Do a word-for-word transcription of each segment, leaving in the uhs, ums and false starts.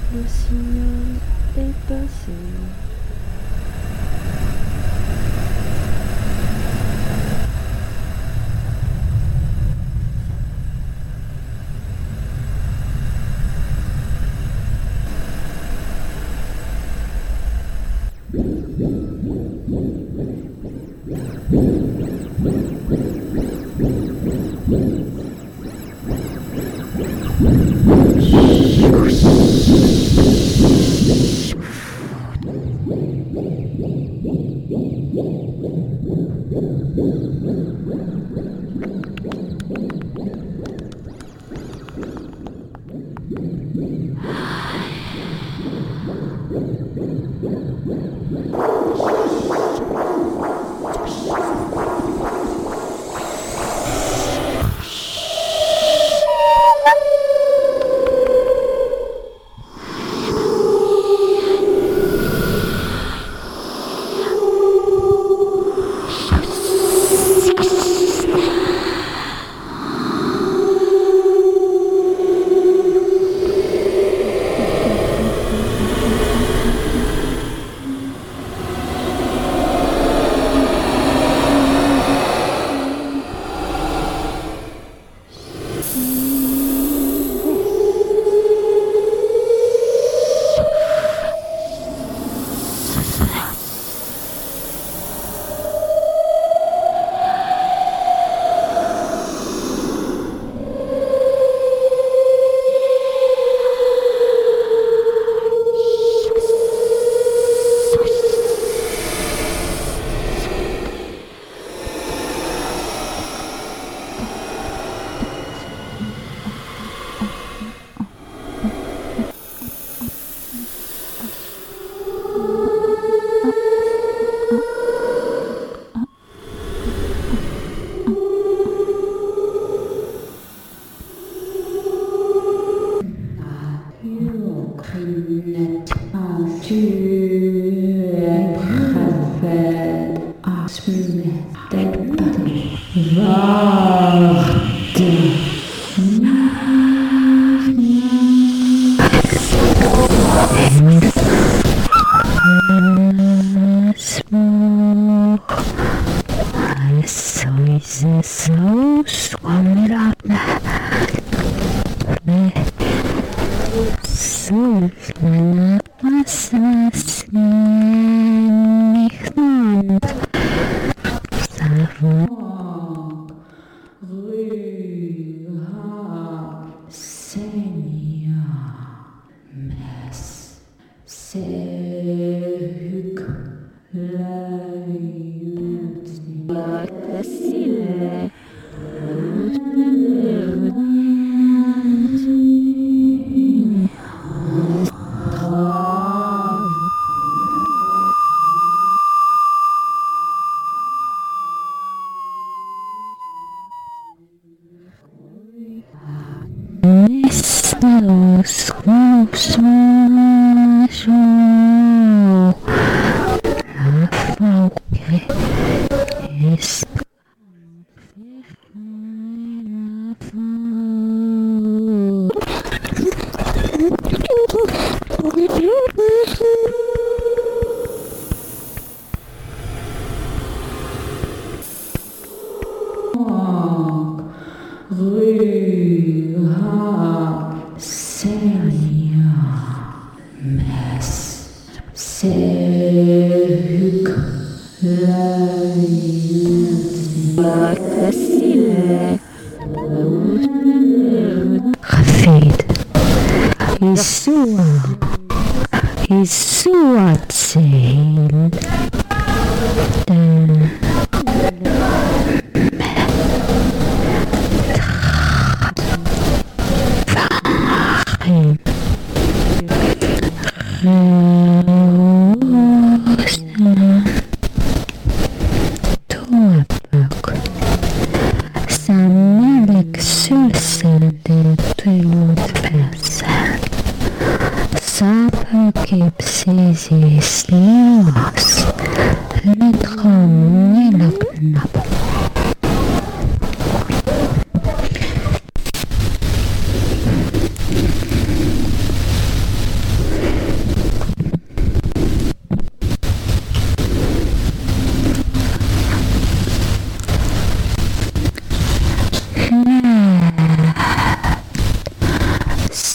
Le signal est passé.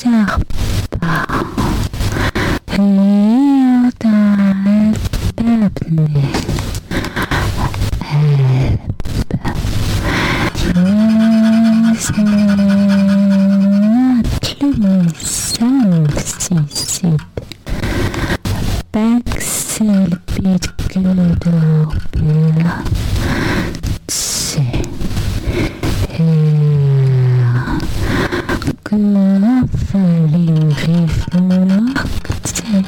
serre pas. Liota elpebni. Elp. Self-sisid. Päksel pitkädopia. Tse. Kafalin rifmakte.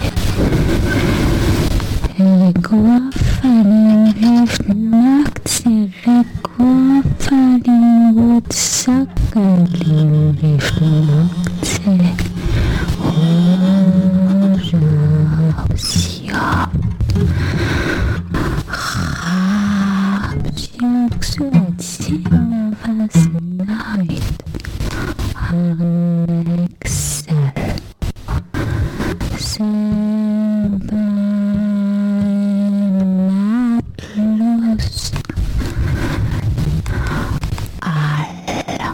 Kafalin rifmakte. Kafalin rutsakalin rifmakte. Rapsia. Rapsia ksuetsina vasnait. Arnexel. Sabanatlos. Alla.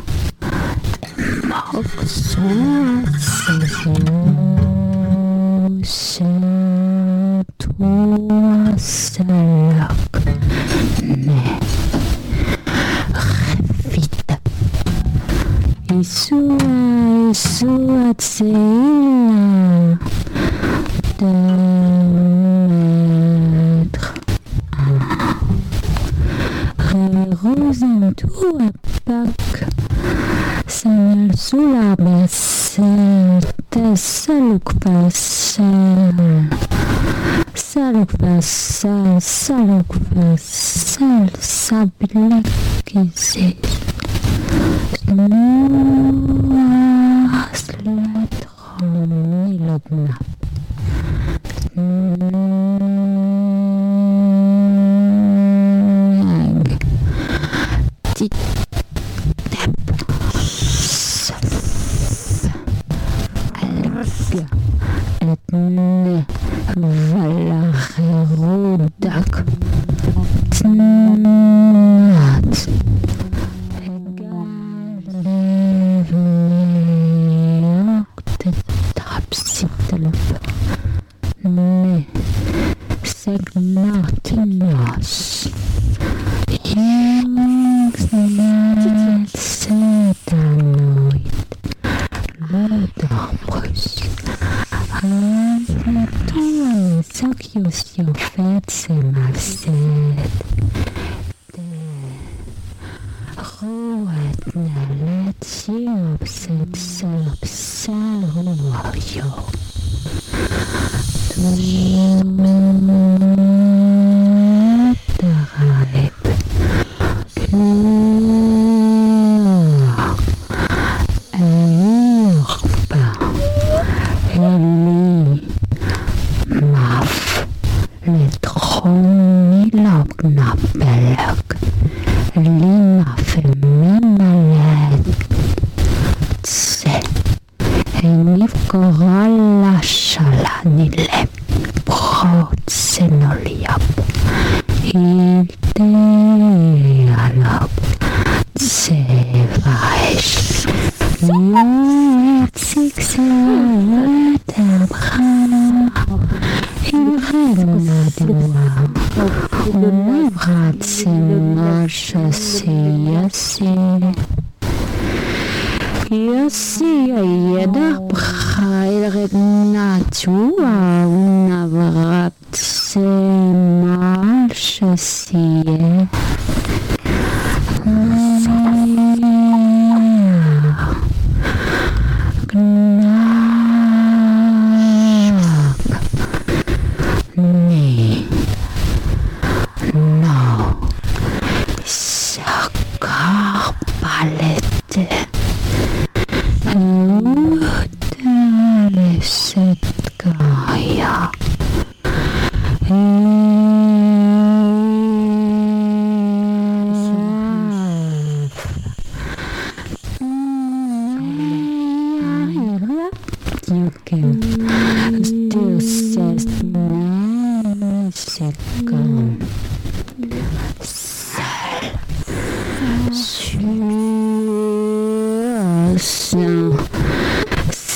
Tuosalak. Ne. Refita. Isua, isua tseila. Demetre. Rerosen tua pak. Sanal sulabasel. Tessaluk vasal. Saluk vasal. Saluk vasal. Sablekizil. Nuas letron ilodnap. Nag. Tit. Tap. Saf. Alpia. Etne. Valacherudak. Tnat. Tapsitelöp. Ne. Segnatinos. Jängsnet setanoid. Lödamrus. Tuon sakius jo fetsemäset. Ruet nälet siopset salpsaluojo. Tuottaraip. Eirpa. Eli. Maf. Letroniloknappelök. Lima femminalet. Tse. Enivkoralla shalanille. Protsenoliap. Hiltealap. Tsevaesh. Joetsikseetabra. Hilrenadua. Unevratsenashasi yasi. Yasi yedabra ilregnatua. Unavratsenashasi.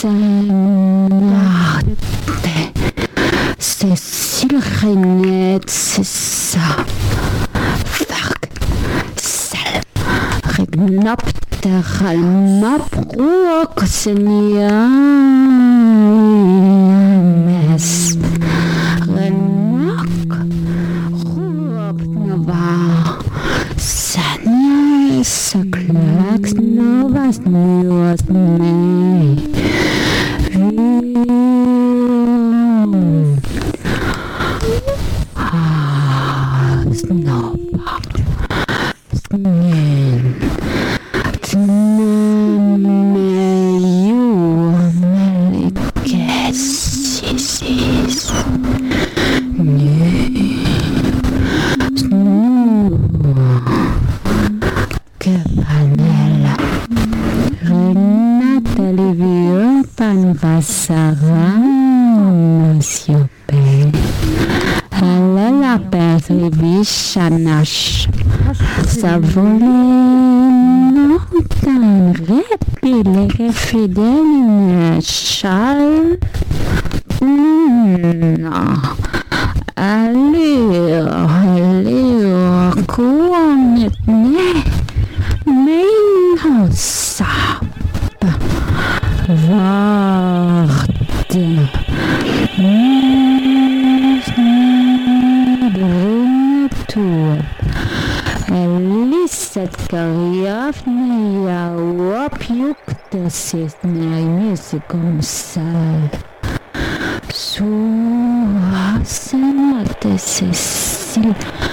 Senate, Cécile Renette, c'est ça. Fark, Sal, Regnopter, Almabrok, Seniames, Renok, Ruopnova, Sanias, Klaks, Novas, Nuas, Nei. Ah, Snoppa, Snell, Tnemeju, Melikessis, Nu, Snu, Kepanella, Renata Livio, Panvasara, Monsieur Pay. La perdre Vishanash, Savolin, Répile, fidèle, Charles, non, allure, allure, couronne, mais non, sap, varde, Lisset karjafne opjuktasis näimiskom sal. Suasenatesis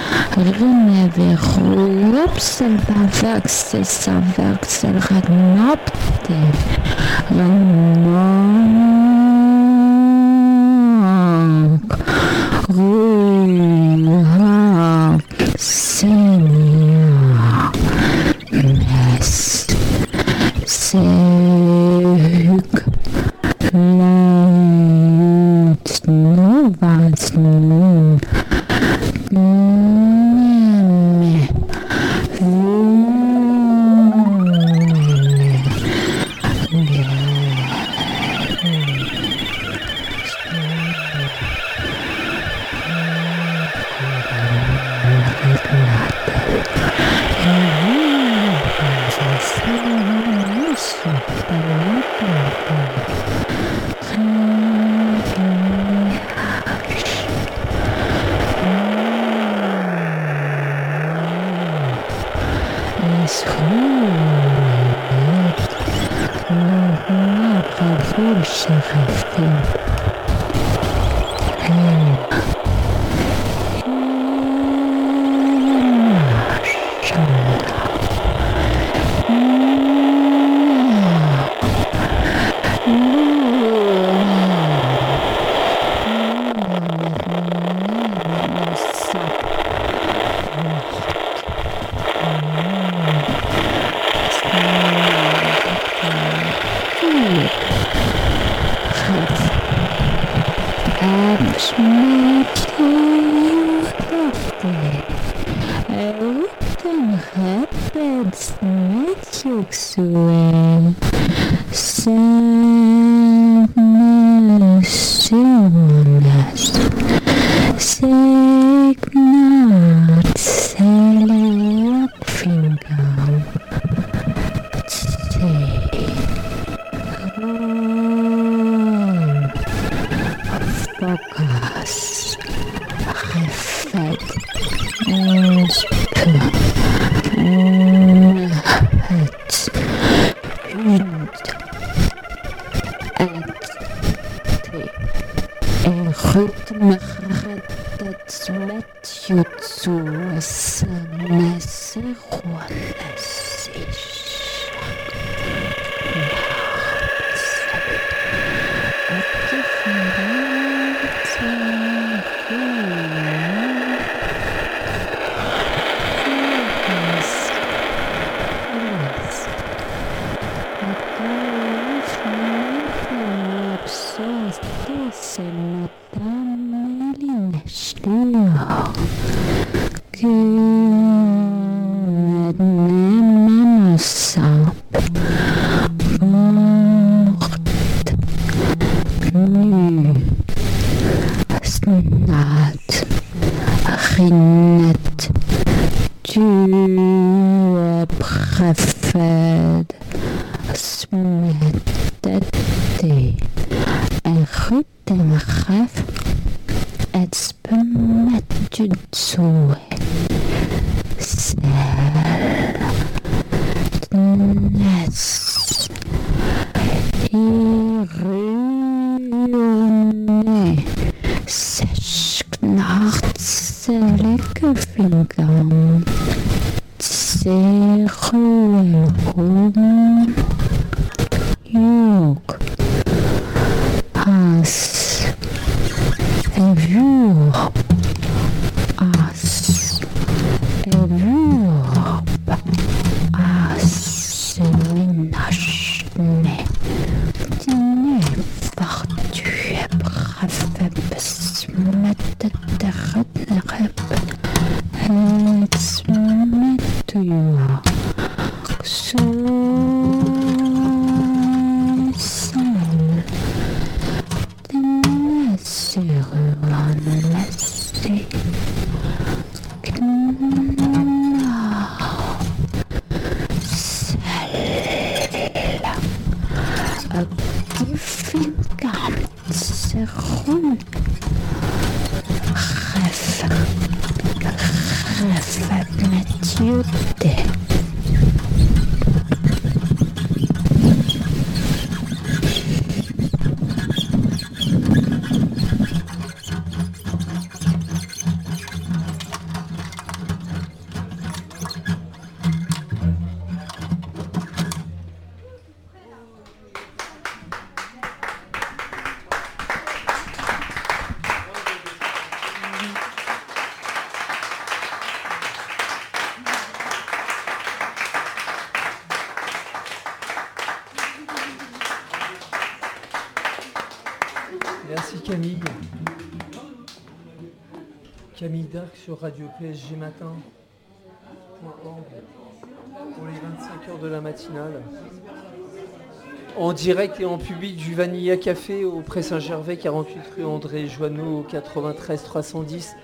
Reneverupsel baverksel saverksel ragnopte Ranok Ruha Senia Mes Sehuk Laut Novas Nun Neme Rüttenref et bemettjutsoe sel dnes irune sesknartselekefingam seruelhum juk as evur as evur as minashne dine fartu brave besmettet derrep het smettu so Merci Camille. Camille Darc sur Radio P S G Matin point org pour les vingt-cinq heures de la matinale. En direct et en public du Vanilla Café au Pré Saint-Gervais, quarante-huit rue André Joanneau, quatre-vingt-treize trois cent dix